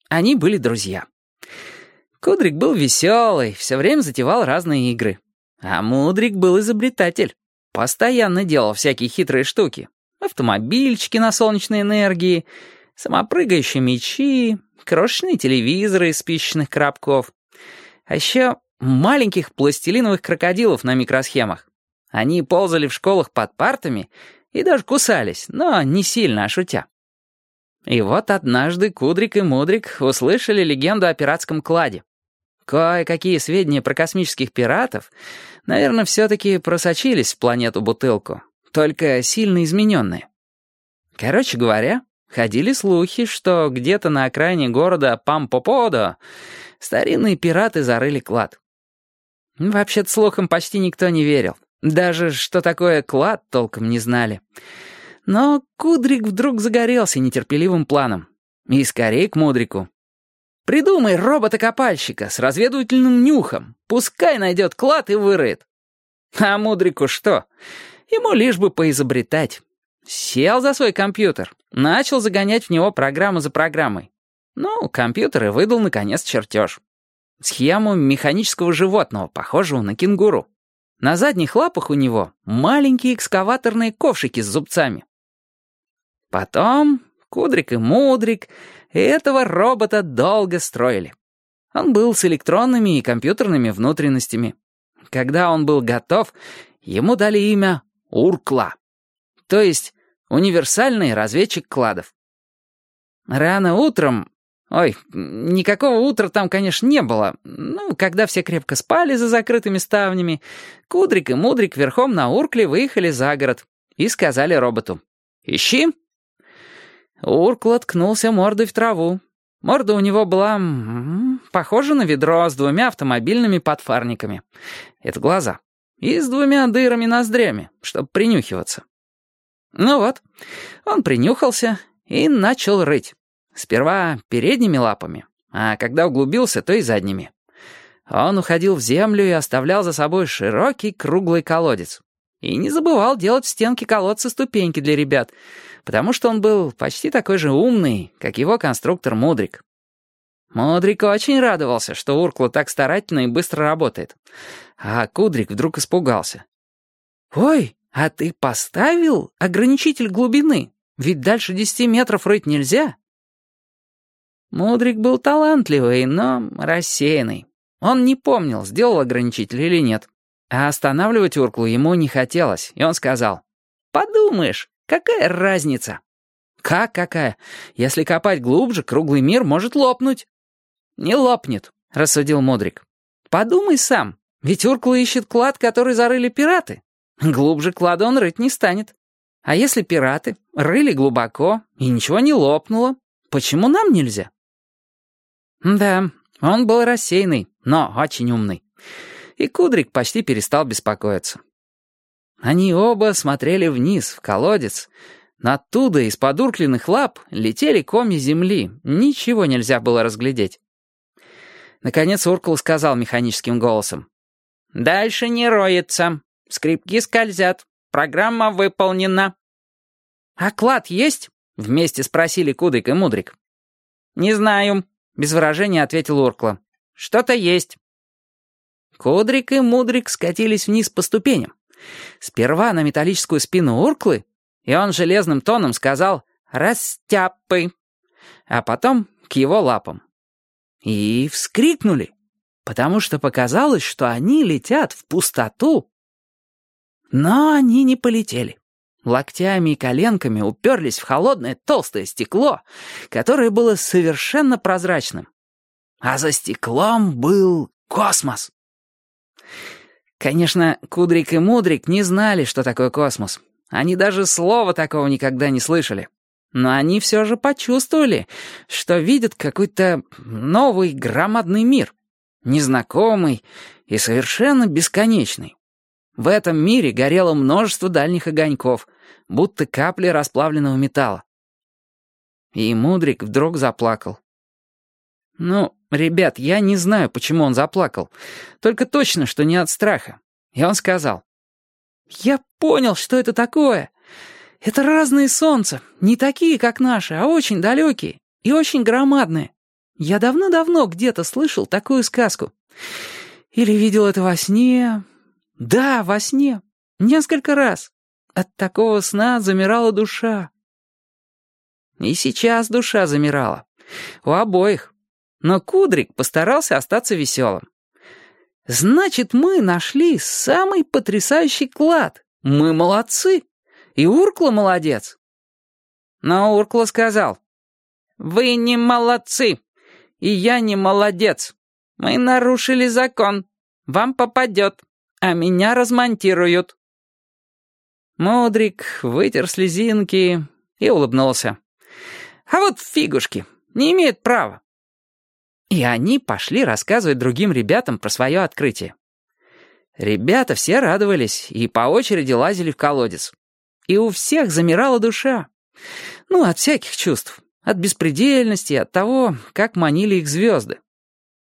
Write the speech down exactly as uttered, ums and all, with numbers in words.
Они были друзья. Кудрик был веселый, все время затевал разные игры. А Мудрик был изобретатель. Постоянно делал всякие хитрые штуки. Автомобильчики на солнечной энергии, самопрыгающие мячи, крошечные телевизоры из спичечных коробков. А еще маленьких пластилиновых крокодилов на микросхемах. Они ползали в школах под партами и даже кусались, но не сильно, а шутя. И вот однажды Кудрик и Мудрик услышали легенду о пиратском кладе. Кое-какие сведения про космических пиратов, наверное, все-таки просочились в планету-бутылку, только сильно измененные. Короче говоря, ходили слухи, что где-то на окраине города Пампоподо старинные пираты зарыли клад. Вообще-то слухам почти никто не верил. Даже что такое клад толком не знали. Но Кудрик вдруг загорелся нетерпеливым планом. И скорее к Мудрику. «Придумай робота-копальщика с разведывательным нюхом. Пускай найдет клад и вырыет». А Мудрику что? Ему лишь бы поизобретать. Сел за свой компьютер, начал загонять в него программу за программой. Ну, компьютер и выдал, наконец, чертеж. Схему механического животного, похожего на кенгуру. На задних лапах у него маленькие экскаваторные ковшики с зубцами. Потом Кудрик и Мудрик этого робота долго строили. Он был с электронными и компьютерными внутренностями. Когда он был готов, ему дали имя Уркла, то есть универсальный разведчик кладов. Рано утром... Ой, никакого утра там, конечно, не было. Ну, когда все крепко спали за закрытыми ставнями, Кудрик и Мудрик верхом на Уркле выехали за город и сказали роботу: «Ищи». Уркла ткнулся мордой в траву. Морда у него была м-м, похожа на ведро с двумя автомобильными подфарниками. Это глаза. И с двумя дырами-ноздрями, чтобы принюхиваться. Ну вот, он принюхался и начал рыть. Сперва передними лапами, а когда углубился, то и задними. Он уходил в землю и оставлял за собой широкий круглый колодец. И не забывал делать в стенке колодца ступеньки для ребят, потому что он был почти такой же умный, как его конструктор Мудрик. Мудрик очень радовался, что Уркла так старательно и быстро работает. А Кудрик вдруг испугался. «Ой, а ты поставил ограничитель глубины? Ведь дальше десяти метров рыть нельзя». Мудрик был талантливый, но рассеянный. Он не помнил, сделал ограничитель или нет. А останавливать Урклу ему не хотелось, и он сказал: «Подумаешь, какая разница?» «Как какая? Если копать глубже, круглый мир может лопнуть». «Не лопнет», — рассудил Мудрик. «Подумай сам, ведь Уркла ищет клад, который зарыли пираты. Глубже клада он рыть не станет. А если пираты рыли глубоко и ничего не лопнуло, почему нам нельзя?» Да, он был рассеянный, но очень умный. И Кудрик почти перестал беспокоиться. Они оба смотрели вниз, в колодец. Но оттуда, из-под Урклиных лап, летели комья земли. Ничего нельзя было разглядеть. Наконец Уркл сказал механическим голосом: «Дальше не роется. Скрипки скользят. Программа выполнена». «А клад есть?» — вместе спросили Кудрик и Мудрик. «Не знаю», — без выражения ответил Уркла. «Что-то есть». Кудрик и Мудрик скатились вниз по ступеням. Сперва на металлическую спину Урклы, и он железным тоном сказал «Растяпы», а потом к его лапам. И вскрикнули, потому что показалось, что они летят в пустоту. Но они не полетели. Локтями и коленками уперлись в холодное толстое стекло, которое было совершенно прозрачным. А за стеклом был космос. Конечно, Кудрик и Мудрик не знали, что такое космос. Они даже слова такого никогда не слышали. Но они все же почувствовали, что видят какой-то новый громадный мир, незнакомый и совершенно бесконечный. В этом мире горело множество дальних огоньков, будто капли расплавленного металла. И Мудрик вдруг заплакал. Ну, ребят, я не знаю, почему он заплакал. Только точно, что не от страха. И он сказал: «Я понял, что это такое. Это разные солнца, не такие, как наши, а очень далекие и очень громадные. Я давно-давно где-то слышал такую сказку. Или видел это во сне. Да, во сне. Несколько раз. От такого сна замирала душа. И сейчас душа замирала. У обоих. Но Кудрик постарался остаться веселым. Значит, мы нашли самый потрясающий клад. Мы молодцы. И Уркла молодец. Но Уркла сказал: «Вы не молодцы, и я не молодец. Мы нарушили закон. Вам попадет, а меня размонтируют». Мудрик вытер слезинки и улыбнулся. «А вот фигушки, не имеют права». И они пошли рассказывать другим ребятам про свое открытие. Ребята все радовались и по очереди лазили в колодец. И у всех замирала душа. Ну, от всяких чувств. От беспредельности, от того, как манили их звезды.